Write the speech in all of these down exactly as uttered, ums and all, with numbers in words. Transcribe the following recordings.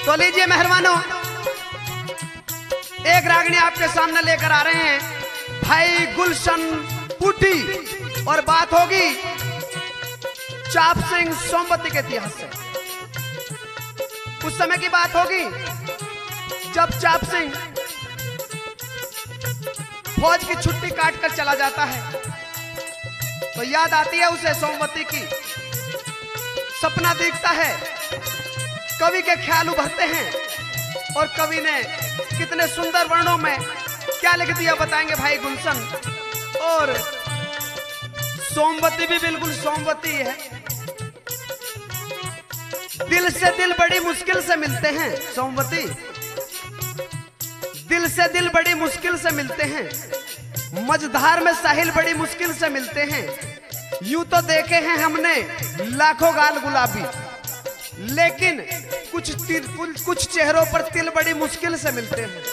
तो लीजिए मेहरबानों, एक रागनी आपके सामने लेकर आ रहे हैं भाई गुलशन पुटी, और बात होगी चाप सिंह सोमवती के इतिहास से। उस समय की बात होगी जब चाप सिंह फौज की छुट्टी काटकर चला जाता है, तो याद आती है उसे सोमवती की। सपना दिखता है, कवि के ख्याल उभरते हैं, और कवि ने कितने सुंदर वर्णों में क्या लिख दिया बताएंगे भाई गुलशन। और सोमवती भी बिल्कुल सोमवती है। दिल से दिल बड़ी मुश्किल से मिलते हैं सोमवती, दिल से दिल बड़ी मुश्किल से मिलते हैं, मझधार में साहिल बड़ी मुश्किल से मिलते हैं। यूं तो देखे हैं हमने लाखों गाल गुलाबी, लेकिन कुछ तिल, कुछ चेहरों पर तिल बड़ी मुश्किल से मिलते हैं।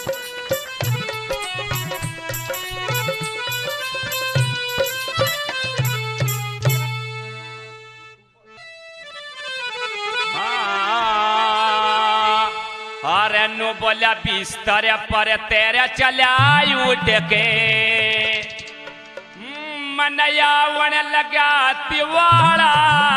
अरे नो बोला बिस्तर पर तेरे चला उठ के मनयावन लगा तिवाड़ा।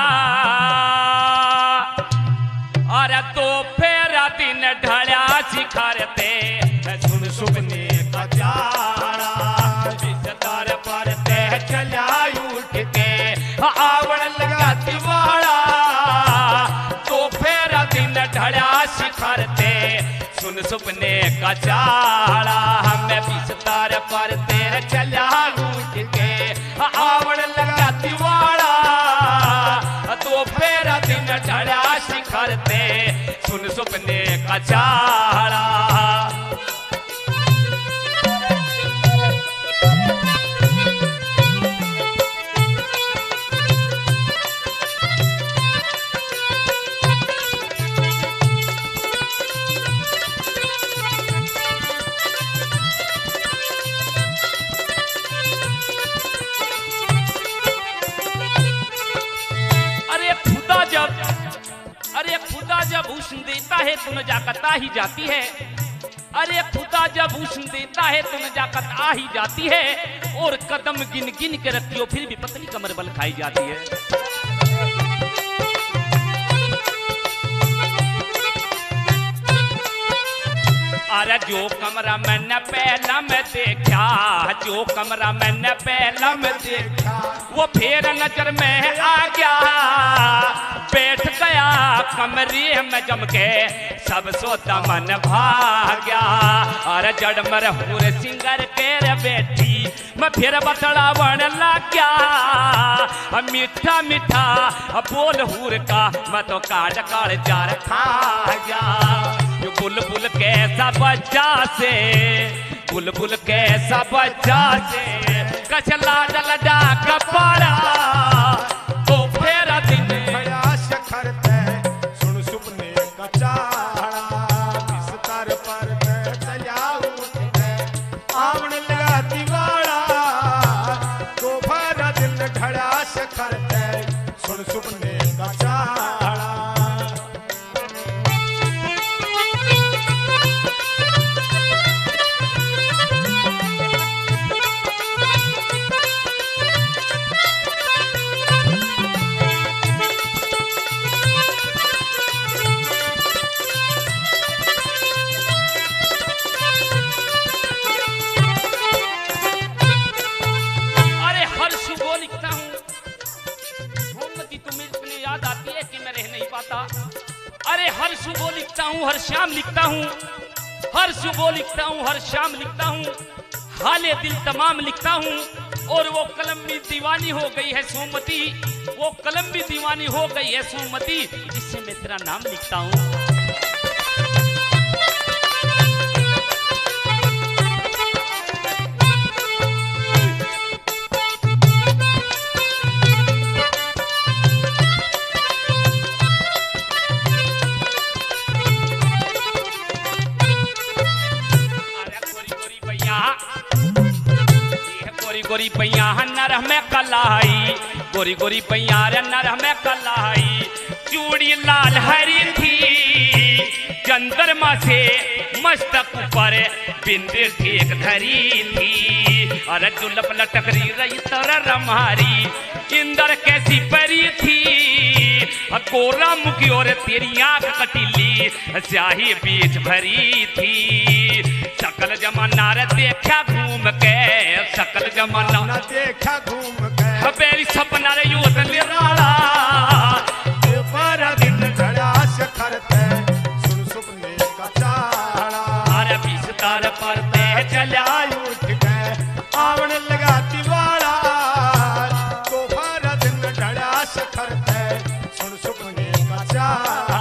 अरे तो फिर दिन ढड़ा सिखारते सुन सुपने का जाड़ा। बिस्तर पर तेरे चला उठ के आवन लगा तिवाड़ा, तो फिर दिन ढड़ा सिखारते सुन सुपने का जाड़ा। हमें बिस्तर पर तेरे चला उठ के आवड़ लगा तिवाड़ा, तो फिर दिन ढड़ा सिखारते सुन सुपने का जाड़ा। अरे खुदा जब हुस्न देता है तो नजाकत आ ही जाती है। अरे खुदा जब हुस्न देता है तो नजाकत आ ही जाती है। और कदम गिन गिन के रखती हो फिर भी पतली कमर बल खाई जाती है। अरे जो कमरा मैंने पहला में देखा, जो कमरा मैंने पहला में देखा, वो फिर नजर में आ गया। बैठ गया कमरे में जम के सब सोता मन भाग गया। अरे जड़मर हुर सिंगर के रे बेटी मैं फिर बतड़ा बन लग गया। मीठा मीठा बोल हुर का मैं तो काट काट जार खा गया। बुलबुल कैसा बच्चा से, बुलबुल कैसा बच्चा से कचला डलडा कपड़ा, तो फिर दिन खड़ा शखरते सुन सुपने का जाड़ा। बिस्तर पर चला उठ के आवण लगा तिवाड़ा, तो फिर दिन खड़ा शखरते सुन सुपने का जाड़ा। अरे हर सुबह लिखता हूँ, हर शाम लिखता हूँ, हर सुबह लिखता हूँ, हर शाम लिखता हूँ, हाले दिल तमाम लिखता हूँ। और वो कलम भी दीवानी हो गई है सोमवती, वो कलम भी दीवानी हो गई है सोमवती, जिससे मैं तेरा नाम लिखता हूँ। गोरी पैया नर में कलाई, गोरी गोरी पैया नर में कलाई, चूड़ी लाल हरी थी, चंद चंद्रमा से मस्तक ऊपर बिंदी ठीक धरी थी। अरे जुलप लटकरी रही तर रमारी इंदर कैसी परी थी। कोरा मुखी और तेरी आंख कटीली स्याही बीच भरी थी। सकल जमाना रे देखा घूम के सकल जमाना न देखा घूम के बेरी सपना रे यूथ निराला पर दिन ढड़ा शखर ते सुन सुपने का चाड़ा। अरे बिस्तर पर ते चला उठ के आवण लगा तिवाड़ा तो पर दिन ढड़ा शखर ते सुन सुपने का चाड़ा।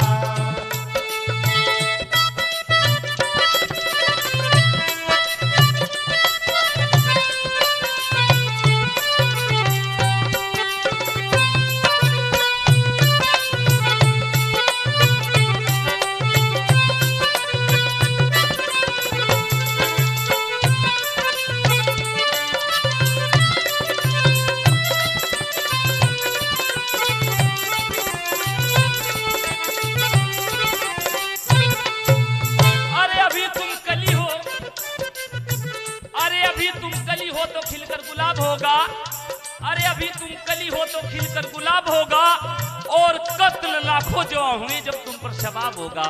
होगा। अरे अभी तुम कली हो तो खिलकर गुलाब होगा और कत्ल लाखों जो हुए जब तुम पर शबाब होगा।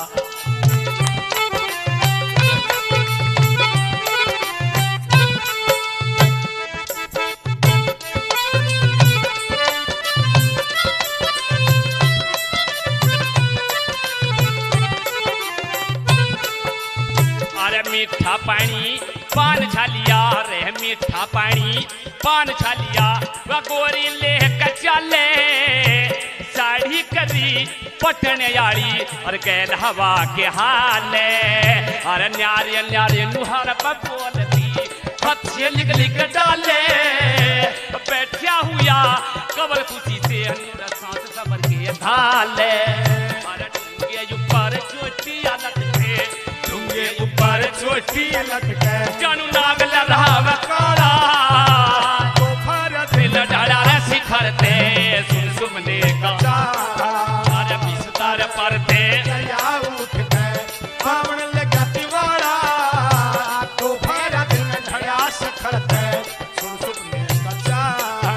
अरे मीठा पानी पान छालिया रे मीठा पानी पान छालिया वह गोरी ले कचाले साड़ी करी पटन यारी और गैल हवा के हाले। अरे न्यारे न्यारे नुहर बोलती हाथ से लिख लिख डाले बैठा हुआ कबर खुशी से सांस सबर के धाले। अरे डूंगे ऊपर चोटी अलग थे डूंगे ऊपर चोटी लटके जानू नाग लहराव काला तो भरत दिल डरा शिखर ते सुन सुमने का चाड़ा। अरे बिस्तर पर ते चया उठ के पावन लगा तिवाड़ा तो भरत में ढड़ा शिखर ते सुन सुपने का चाड़ा।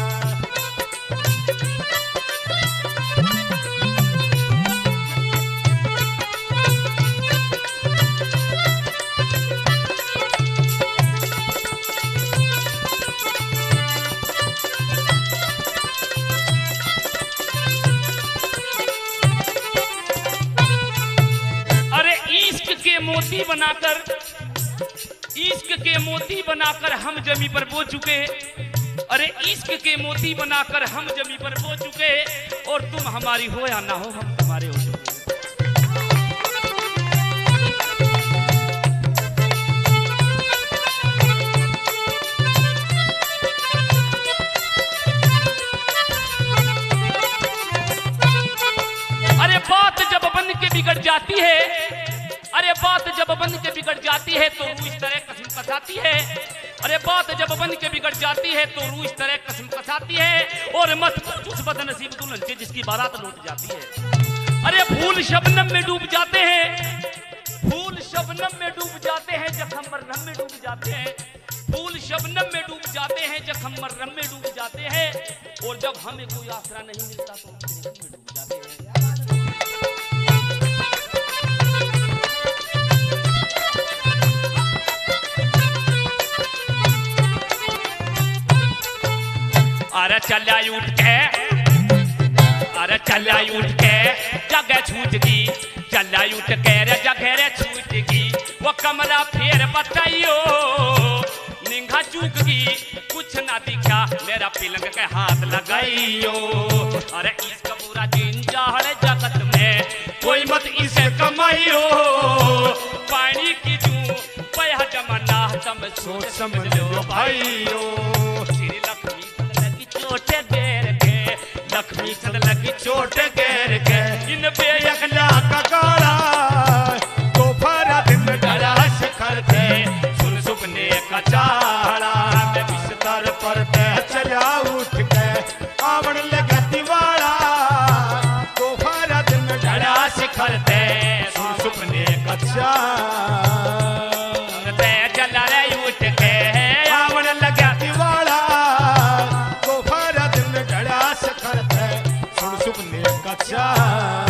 मोती बनाकर इश्क के मोती बनाकर हम जमी पर बो चुके। अरे इश्क के मोती बनाकर हम जमी पर बो चुके और तुम हमारी हो या ना हो हम तुम्हारे हो चुके। अरे बात जब बन के बिगड़ जाती है अरे बात जब बन के बिगड़ जाती है तो रूह इस तरह कसम कसाती है। अरे बात जब बन के बिगड़ जाती है तो रूह इस तरह कसम कसाती है और मत उस बदनसीब दुल्हन से जिसकी बारात लौट जाती है। अरे फूल शबनम में डूब जाते हैं फूल शबनम में डूब जाते हैं जख्म मरहम में डूब जाते हैं फूल शबनम में डूब जाते हैं जख्म मरहम में डूब जाते हैं और जब हमें कोई आसरा नहीं मिलता तो में डूब जाते हैं। अरे चला उठ के अरे चला उठ के जगह छूट गई चला उठ के रे जगह रे छूट गई वो कमरा फिर बताइयो निंगा चूक गई कुछ ना दिखा मेरा पिलंग के हाथ लगाइयो। अरे इसका पूरा दिन जाहड़े जगत में कोई मत इसे कमाइयो पानी की जू पया जमाना तुम सोच समझ लो भाइयो। श्री लक्ष्मी चोट गेर के लक्ष्मी चंद लगी चोट गेर के इन बेअकला का काला तो भरत में ढड़ा शिखर थे सुन सुपने का चाड़ा। मैं बिस्तर पर ते चला उठ के आवण लगा तिवाड़ा तो भरत में ढड़ा शिखर थे सुन सुपने कच्चा ते जल रे उठ के आवन लगा दिवाला दोपहर दिन ढड़ा सखर थे सुन सुपने कच्चा